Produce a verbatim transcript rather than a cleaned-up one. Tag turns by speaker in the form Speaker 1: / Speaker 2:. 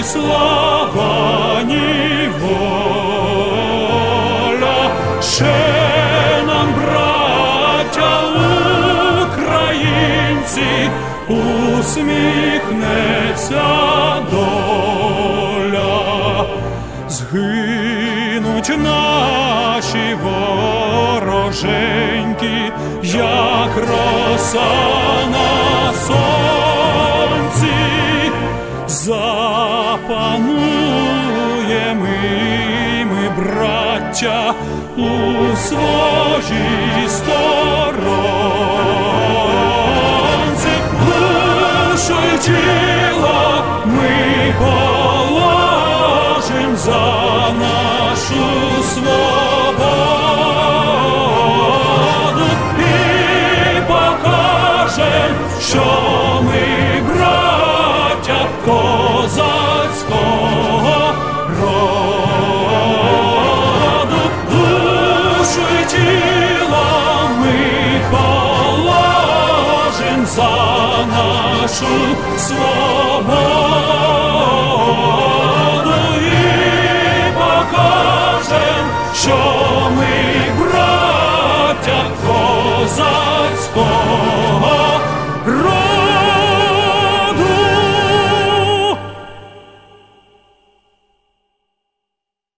Speaker 1: слава, ні воля. Ще нам, браття українці, усміхнеться доля. Згинуть наші вороженьки, як роса на сонці. Запануємо ми, браття, у своїй сторонці. Душу й тіло ми положим за нашу свободу і покажем, що ми браття козацького роду. Душу й тіло ми положим за нашу свободу.